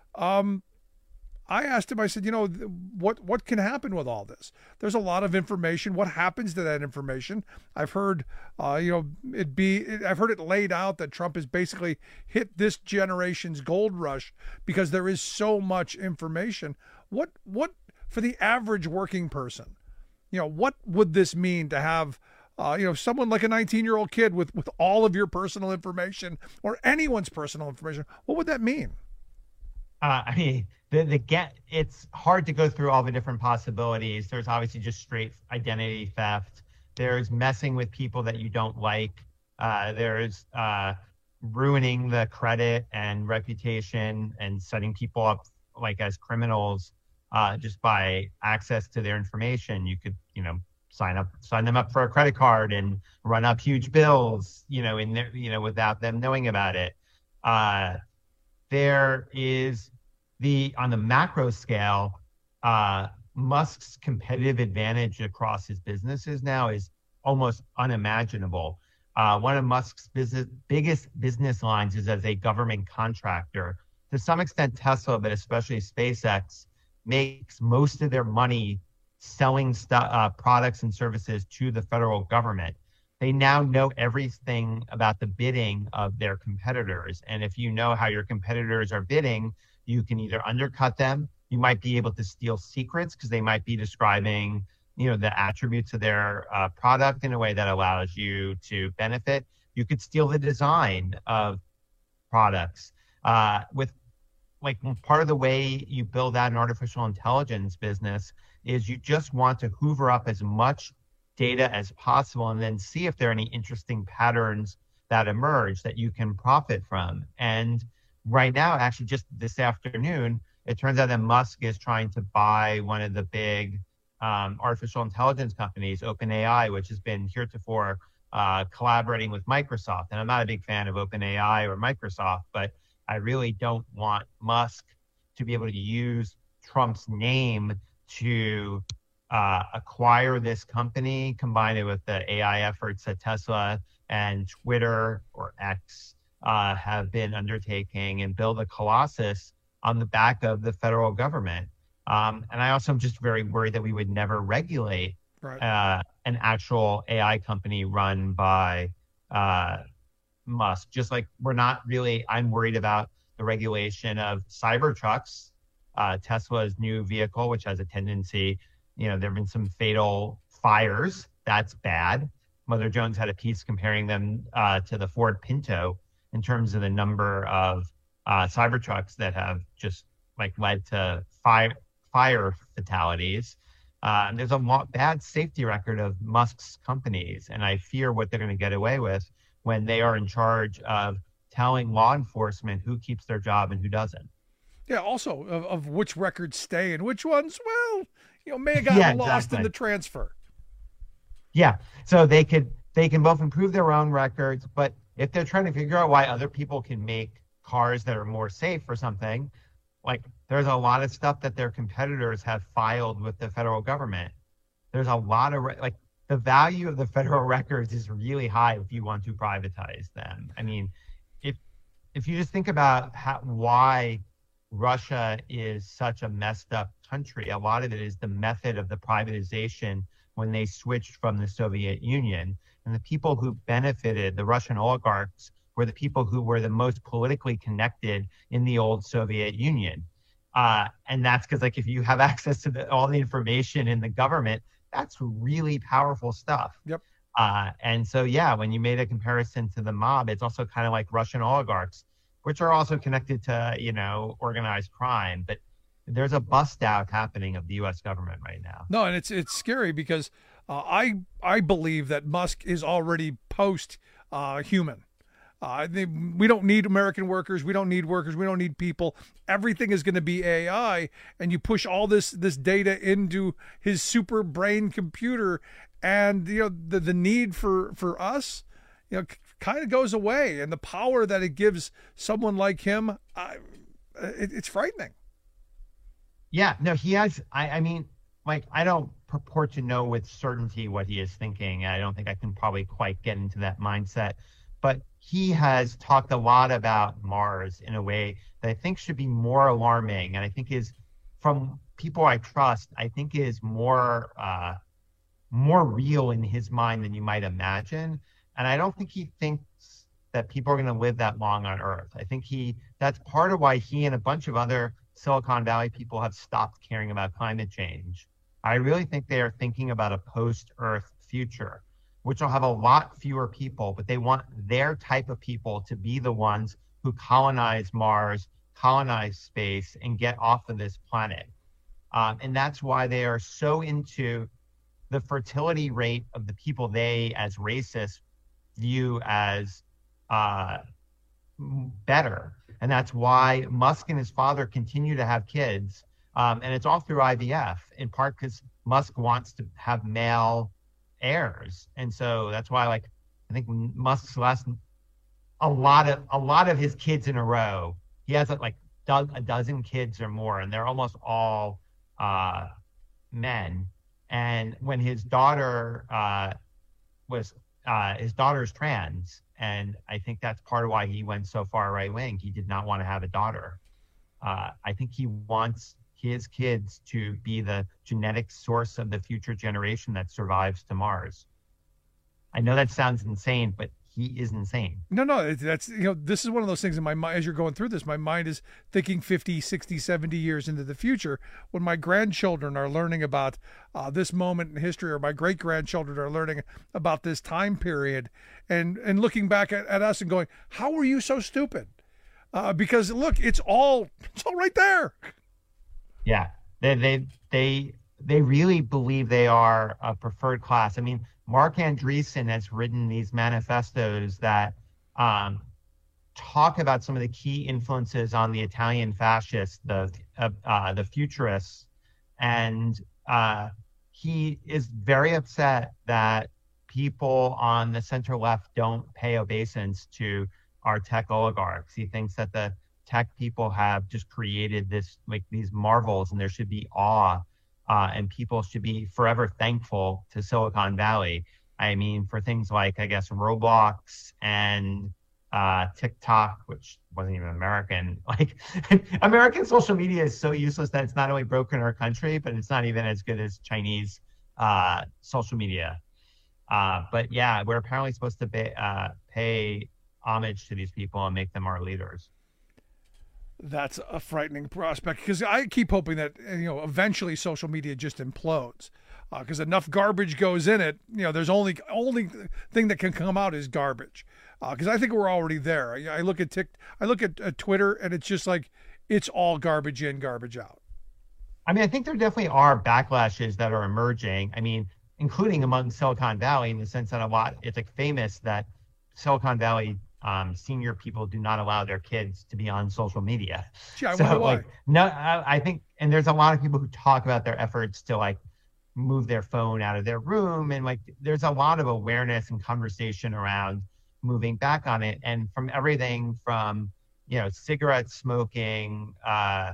I asked him, I said, what can happen with all this? There's a lot of information. What happens to that information? I've heard, I've heard it laid out that Trump has basically hit this generation's gold rush because there is so much information. What for the average working person, what would this mean to have, someone like a 19-year-old kid with all of your personal information or anyone's personal information? What would that mean? It's hard to go through all the different possibilities. There's obviously just straight identity theft. There's messing with people that you don't like. There's ruining the credit and reputation and setting people up like as criminals just by access to their information. You could, sign them up for a credit card and run up huge bills, in there, without them knowing about it. There is on the macro scale, Musk's competitive advantage across his businesses now is almost unimaginable. One of Musk's biggest business lines is as a government contractor. To some extent, Tesla, but especially SpaceX, makes most of their money selling products and services to the federal government. They now know everything about the bidding of their competitors. And if you know how your competitors are bidding, you can either undercut them. You might be able to steal secrets because they might be describing, the attributes of their product in a way that allows you to benefit. You could steal the design of products. With part of the way you build out an artificial intelligence business is you just want to hoover up as much data as possible and then see if there are any interesting patterns that emerge that you can profit from. And right now, actually just this afternoon, it turns out that Musk is trying to buy one of the big artificial intelligence companies, OpenAI, which has been heretofore collaborating with Microsoft. And I'm not a big fan of OpenAI or Microsoft, but I really don't want Musk to be able to use Trump's name to acquire this company, combine it with the AI efforts that Tesla and Twitter or X have been undertaking, and build a colossus on the back of the federal government. And I also am just very worried that we would never regulate an actual AI company run by Musk. Just like I'm worried about the regulation of Cybertrucks, Tesla's new vehicle, which has a tendency, there have been some fatal fires. That's bad. Mother Jones had a piece comparing them to the Ford Pinto in terms of the number of Cybertrucks that have just led to fire fatalities. There's a bad safety record of Musk's companies, and I fear what they're going to get away with when they are in charge of telling law enforcement who keeps their job and who doesn't. Yeah, also of which records stay and which ones, may have gotten lost in the transfer. Yeah, so they can both improve their own records, but if they're trying to figure out why other people can make cars that are more safe or something, there's a lot of stuff that their competitors have filed with the federal government. There's a lot of the value of the federal records is really high if you want to privatize them. I mean, if you just think about why Russia is such a messed up country, a lot of it is the method of the privatization when they switched from the Soviet Union. And the people who benefited, the Russian oligarchs, were the people who were the most politically connected in the old Soviet Union. And that's because if you have access to all the information in the government, that's really powerful stuff. Yep. And so, when you made a comparison to the mob, it's also kind of like Russian oligarchs, which are also connected to, organized crime. But there's a bust out happening of the U.S. government right now. No, and it's scary because I believe that Musk is already post-human. We don't need American workers. We don't need workers. We don't need people. Everything is going to be AI, and you push all this data into his super brain computer, and the need for us, kind of goes away, and the power that it gives someone like him, it's frightening. Yeah, no, he has. I mean, I don't purport to know with certainty what he is thinking. I don't think I can probably quite get into that mindset. But he has talked a lot about Mars in a way that I think should be more alarming, and I think is, from people I trust, I think is more real in his mind than you might imagine. And I don't think he thinks that people are going to live that long on Earth. I think that's part of why he and a bunch of other Silicon Valley people have stopped caring about climate change. I really think they are thinking about a post-Earth future, which will have a lot fewer people, but they want their type of people to be the ones who colonize Mars, colonize space, and get off of this planet. And that's why they are so into the fertility rate of the people they, as racists, view as better. And that's why Musk and his father continue to have kids. And it's all through IVF, in part because Musk wants to have male heirs. And so that's why, like, I think Musk's last a lot of his kids in a row, he has like a dozen kids or more, and they're almost all men. And when his daughter his daughter's trans, and I think that's part of why he went so far right wing. He did not want to have a daughter. I think he wants his kids to be the genetic source of the future generation that survives to Mars. I know that sounds insane, but he is insane. No, that's, this is one of those things in my mind, as you're going through this, my mind is thinking 50, 60, 70 years into the future when my grandchildren are learning about this moment in history, or my great-grandchildren are learning about this time period, and looking back at us and going, how were you so stupid? Because look, it's all right there. Yeah, they really believe they are a preferred class. I mean, Mark Andreessen has written these manifestos that talk about some of the key influences on the Italian fascists, the futurists, and he is very upset that people on the center left don't pay obeisance to our tech oligarchs. He thinks that the tech people have just created these marvels, and there should be awe. And people should be forever thankful to Silicon Valley. I mean, for things like, I guess, Roblox and TikTok, which wasn't even American. Like, American social media is so useless that it's not only broken our country, but it's not even as good as Chinese social media. But yeah, we're apparently supposed to pay homage to these people and make them our leaders. That's a frightening prospect, because I keep hoping that eventually social media just implodes, because enough garbage goes in it. There's only thing that can come out is garbage, because I think we're already there. I look at Twitter, and it's just like it's all garbage in, garbage out. I mean, I think there definitely are backlashes that are emerging. I mean, including among Silicon Valley, in the sense that it's like famous that Silicon Valley senior people do not allow their kids to be on social media. Yeah, so why? I think, and there's a lot of people who talk about their efforts to like move their phone out of their room, and like there's a lot of awareness and conversation around moving back on it, and from everything from cigarette smoking, to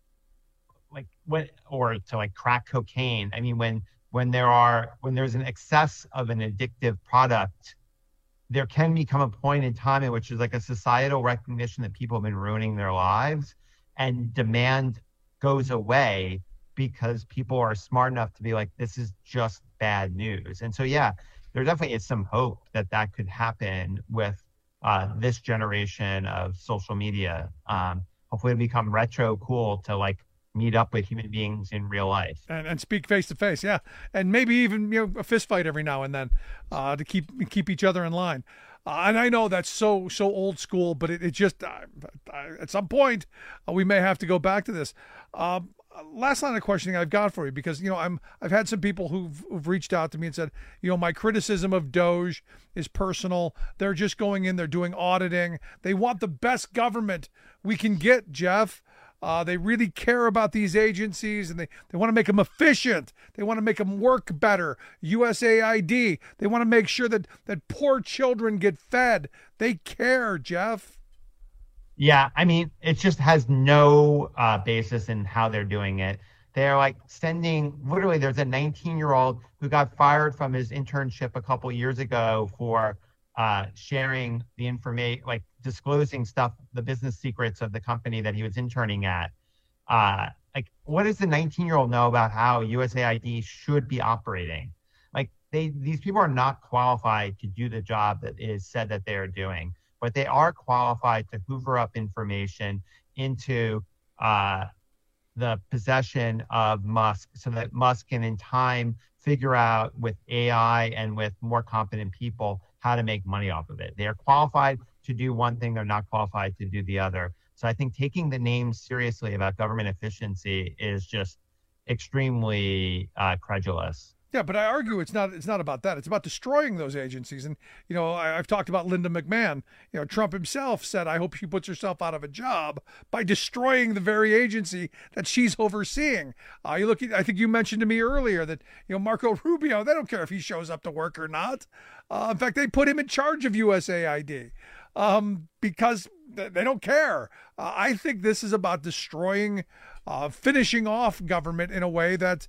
crack cocaine. I mean, when there's an excess of an addictive product, there can become a point in time in which there's like a societal recognition that people have been ruining their lives, and demand goes away because people are smart enough to be like, this is just bad news. And so, yeah, there definitely is some hope that could happen with this generation of social media. Hopefully it'll become retro cool to like meet up with human beings in real life and speak face to face. Yeah. And maybe even, a fist fight every now and then, to keep each other in line. And I know that's so old school, but it just, at some point we may have to go back to this. Last line of questioning I've got for you, because, I've had some people who've reached out to me and said, my criticism of Doge is personal. They're just going in, they're doing auditing. They want the best government we can get, Jeff. They really care about these agencies, and they want to make them efficient. They want to make them work better. USAID, they want to make sure that poor children get fed. They care, Jeff. Yeah, I mean, it just has no basis in how they're doing it. They're like literally, there's a 19-year-old who got fired from his internship a couple years ago for sharing the information, like disclosing stuff, the business secrets of the company that he was interning at. Like, what does the 19-year-old know about how USAID should be operating? Like, these people are not qualified to do the job that is said that they are doing, but they are qualified to hoover up information into the possession of Musk, so that Musk can in time figure out with AI and with more competent people how to make money off of it. They are qualified to do one thing, they're not qualified to do the other. So I think taking the name seriously about government efficiency is just extremely credulous. Yeah, but I argue it's not about that. It's about destroying those agencies. And, I've talked about Linda McMahon. Trump himself said, I hope she puts herself out of a job by destroying the very agency that she's overseeing. I think you mentioned to me earlier that, Marco Rubio, they don't care if he shows up to work or not. In fact, they put him in charge of USAID because they don't care. I think this is about destroying, finishing off government in a way that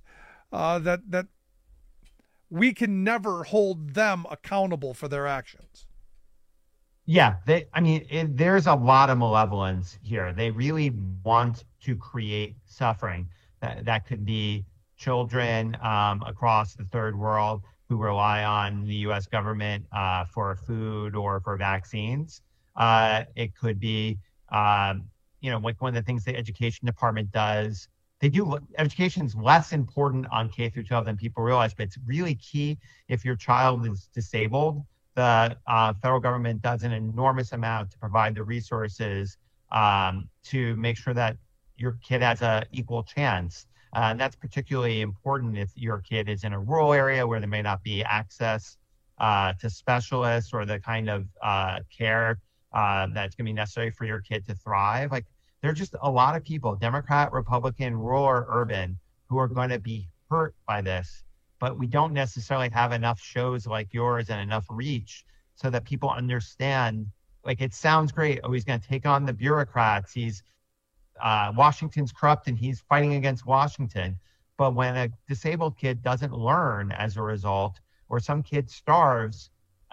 we can never hold them accountable for their actions. Yeah, there's a lot of malevolence here. They really want to create suffering. That could be children across the third world who rely on the U.S. government for food or for vaccines. It could be, like one of the things the education department does. Education is less important on K through 12 than people realize, but it's really key if your child is disabled. The federal government does an enormous amount to provide the resources to make sure that your kid has an equal chance. And that's particularly important if your kid is in a rural area where there may not be access to specialists or the kind of care that's going to be necessary for your kid to thrive. There are just a lot of people, Democrat, Republican, rural or urban, who are going to be hurt by this. But we don't necessarily have enough shows like yours and enough reach so that people understand, it sounds great. Oh, he's going to take on the bureaucrats. Washington's corrupt and he's fighting against Washington. But when a disabled kid doesn't learn as a result, or some kid starves,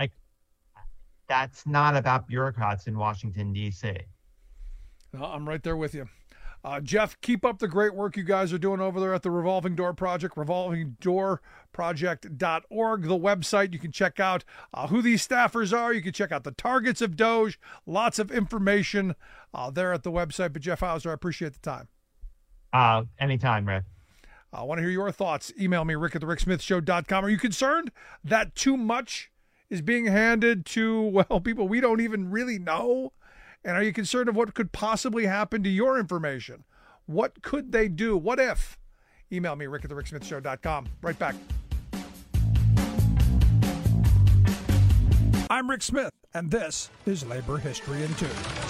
that's not about bureaucrats in Washington, D.C. I'm right there with you. Jeff, keep up the great work you guys are doing over there at the Revolving Door Project, revolvingdoorproject.org, the website. You can check out who these staffers are. You can check out the targets of DOJ. Lots of information there at the website. But Jeff Hauser, I appreciate the time. Anytime, Rick. I want to hear your thoughts. Email me, rick@thericksmithshow.com. Are you concerned that too much is being handed to, people we don't even really know? And are you concerned of what could possibly happen to your information? What could they do? What if? Email me, rick@thericksmithshow.com. Right back. I'm Rick Smith, and this is Labor History in 2.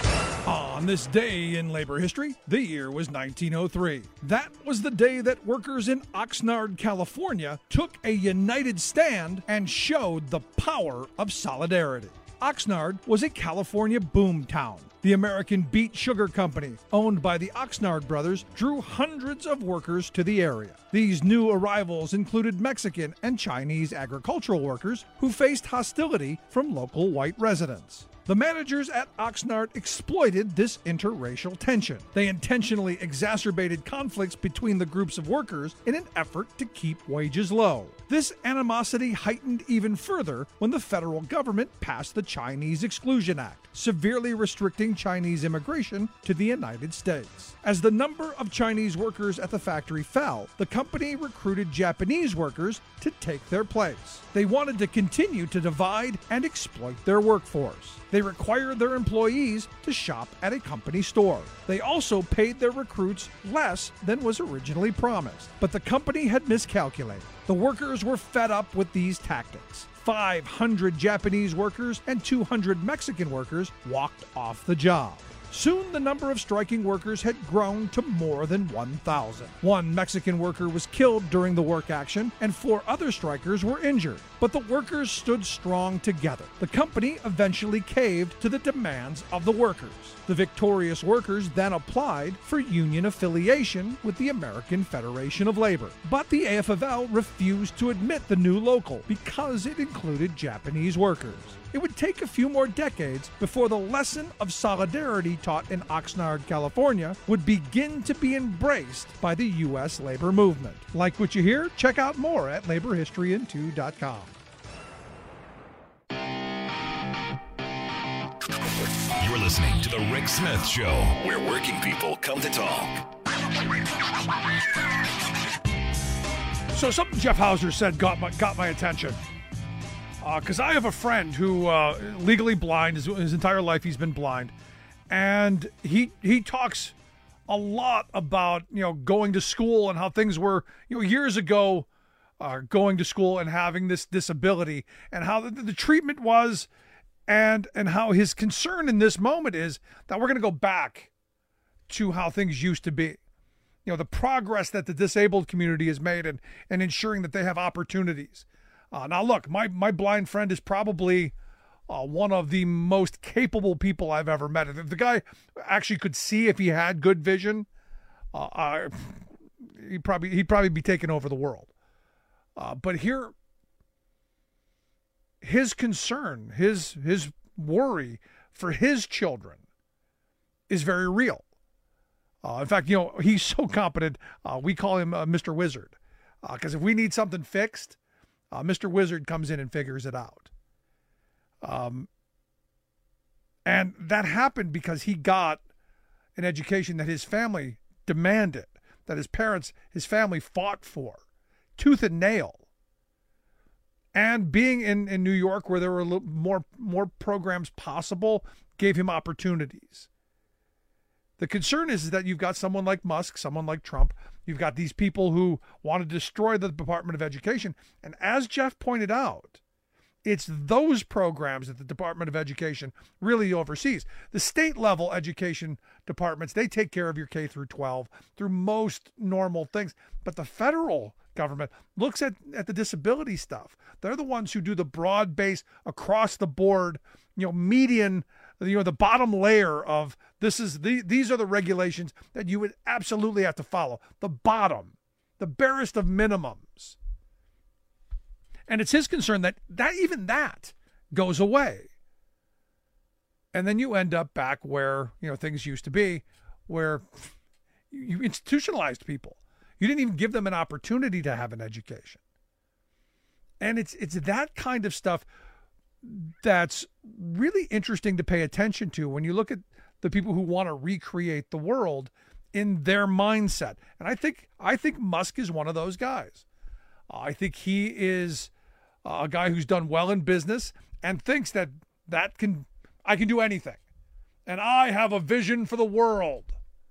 On this day in labor history, the year was 1903. That was the day that workers in Oxnard, California, took a united stand and showed the power of solidarity. Oxnard was a California boom town. The American Beet Sugar Company, owned by the Oxnard brothers, drew hundreds of workers to the area. These new arrivals included Mexican and Chinese agricultural workers who faced hostility from local white residents. The managers at Oxnard exploited this interracial tension. They intentionally exacerbated conflicts between the groups of workers in an effort to keep wages low. This animosity heightened even further when the federal government passed the Chinese Exclusion Act, severely restricting Chinese immigration to the United States. As the number of Chinese workers at the factory fell, the company recruited Japanese workers to take their place. They wanted to continue to divide and exploit their workforce. They required their employees to shop at a company store. They also paid their recruits less than was originally promised. But the company had miscalculated. The workers were fed up with these tactics. 500 Japanese workers and 200 Mexican workers walked off the job. Soon the number of striking workers had grown to more than 1,000. One Mexican worker was killed during the work action, and 4 other strikers were injured. But the workers stood strong together. The company eventually caved to the demands of the workers. The victorious workers then applied for union affiliation with the American Federation of Labor. But the AFL refused to admit the new local because it included Japanese workers. It would take a few more decades before the lesson of solidarity taught in Oxnard, California, would begin to be embraced by the U.S. labor movement. Like what you hear? Check out more at laborhistoryin2.com. You're listening to The Rick Smith Show, where working people come to talk. So something Jeff Hauser said got my attention. Because I have a friend who legally blind, his entire life he's been blind, and he talks a lot about going to school and how things were years ago. going to school and having this disability, and how the treatment was, and how his concern in this moment is that we're going to go back to how things used to be. You know, the progress that the disabled community has made and ensuring that they have opportunities. Now, look, my blind friend is probably one of the most capable people I've ever met. If the guy actually could see if he had good vision, he'd probably be taking over the world. But here, his concern, his worry for his children is very real. In fact, you know, he's so competent, we call him Mr. Wizard. Because if we need something fixed, Mr. Wizard comes in and figures it out. And that happened because he got an education that his family demanded, that his family fought for, tooth and nail. And being in New York, where there were a little more programs possible, gave him opportunities. The concern is that you've got someone like Musk, someone like Trump. You've got these people who want to destroy the Department of Education. And as Jeff pointed out, it's those programs that the Department of Education really oversees. The state level education departments, they take care of your K through 12 through most normal things. But the federal government looks at the disability stuff. They're the ones who do the broad base across the board, you know, median, you know, the bottom layer of these are the regulations that you would absolutely have to follow. The bottom, the barest of minimums. And it's his concern that even that goes away. And then you end up back where, you know, things used to be, where you institutionalized people. You didn't even give them an opportunity to have an education. And it's that kind of stuff that's really interesting to pay attention to when you look at the people who want to recreate the world in their mindset. And I think Musk is one of those guys. I think he is a guy who's done well in business and thinks that I can do anything. And I have a vision for the world.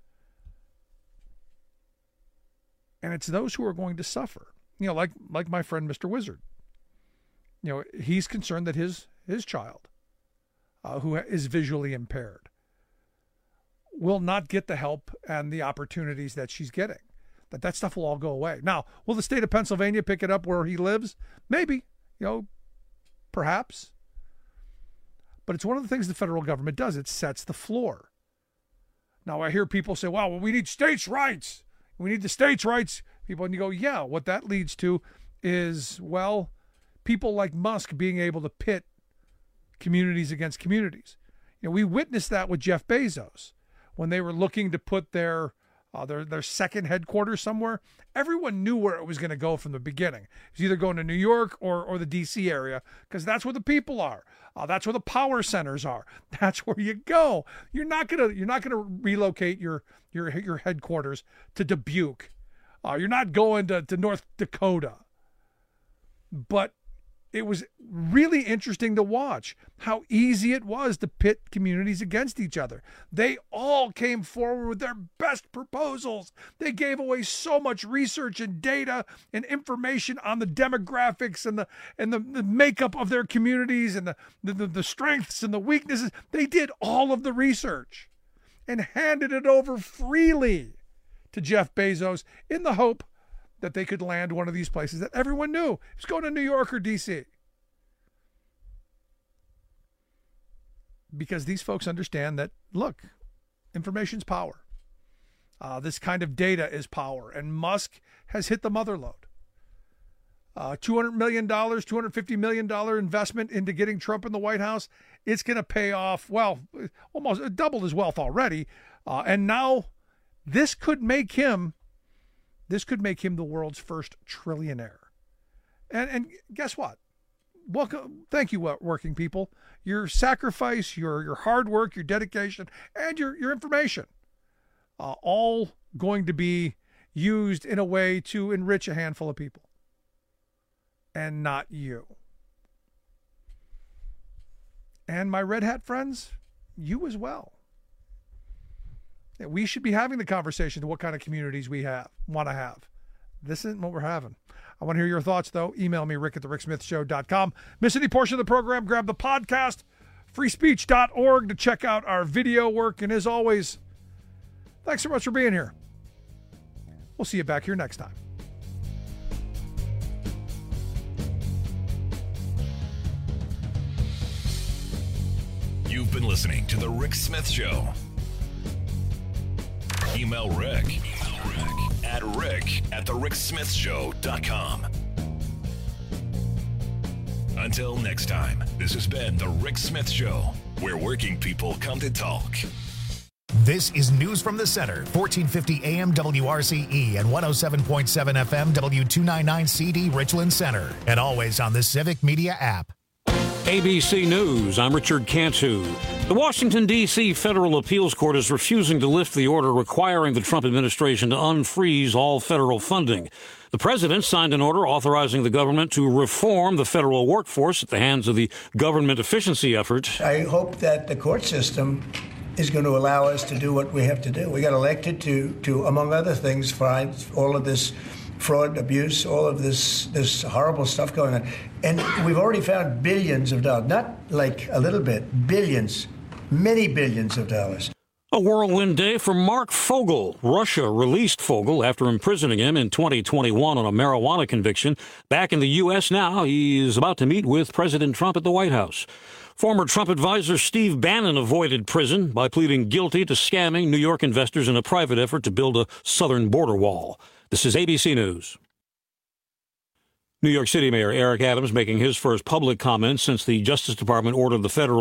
And it's those who are going to suffer. You know, like my friend Mr. Wizard. You know, he's concerned that his child, who is visually impaired, will not get the help and the opportunities that she's getting. That stuff will all go away. Now, will the state of Pennsylvania pick it up where he lives? Maybe, you know, perhaps. But it's one of the things the federal government does. It sets the floor. Now, I hear people say, well, we need states' rights. We need the states' rights. People, and you go, yeah, what that leads to is, well, people like Musk being able to pit communities against communities. You know, we witnessed that with Jeff Bezos when they were looking to put their second headquarters somewhere. Everyone knew where it was going to go from the beginning. It was either going to New York or the D.C. area, because that's where the people are. That's where the power centers are. That's where you go. You're not gonna relocate your headquarters to Dubuque. You're not going to North Dakota. But it was really interesting to watch how easy it was to pit communities against each other. They all came forward with their best proposals. They gave away so much research and data and information on the demographics and the makeup of their communities and the strengths and the weaknesses. They did all of the research and handed it over freely to Jeff Bezos in the hope that they could land one of these places that everyone knew. It was going to New York or D.C. Because these folks understand that, look, information's power. This kind of data is power. And Musk has hit the mother load. $200 million, $250 million investment into getting Trump in the White House. It's going to pay off, well, almost doubled his wealth already. And now this could make him the world's first trillionaire. And guess what? Welcome. Thank you, working people. Your sacrifice, your hard work, your dedication, and your information, all going to be used in a way to enrich a handful of people, and not you. And my red hat friends, you as well. We should be having the conversation to what kind of communities we want to have. This isn't what we're having. I want to hear your thoughts, though. Email me, rick@thericksmithshow.com. Miss any portion of the program, grab the podcast, freespeech.org to check out our video work. And as always, thanks so much for being here. We'll see you back here next time. You've been listening to The Rick Smith Show. Email Rick at rick@thericksmithshow.com. Until next time, this has been The Rick Smith Show, where working people come to talk. This is News from the Center, 1450 AM WRCE and 107.7 FM W299CD Richland Center, and always on the Civic Media app. ABC News, I'm Richard Cantu. The Washington, D.C. Federal Appeals Court is refusing to lift the order requiring the Trump administration to unfreeze all federal funding. The president signed an order authorizing the government to reform the federal workforce at the hands of the government efficiency effort. I hope that the court system is going to allow us to do what we have to do. We got elected to among other things, find all of this fraud, abuse, all of this horrible stuff going on. And we've already found billions of dollars, not like a little bit, billions, many billions of dollars. A whirlwind day for Mark Fogel. Russia released Fogel after imprisoning him in 2021 on a marijuana conviction. Back in the U.S. now, he is about to meet with President Trump at the White House. Former Trump advisor Steve Bannon avoided prison by pleading guilty to scamming New York investors in a private effort to build a southern border wall. This is ABC News. New York City Mayor Eric Adams making his first public comments since the Justice Department ordered the federal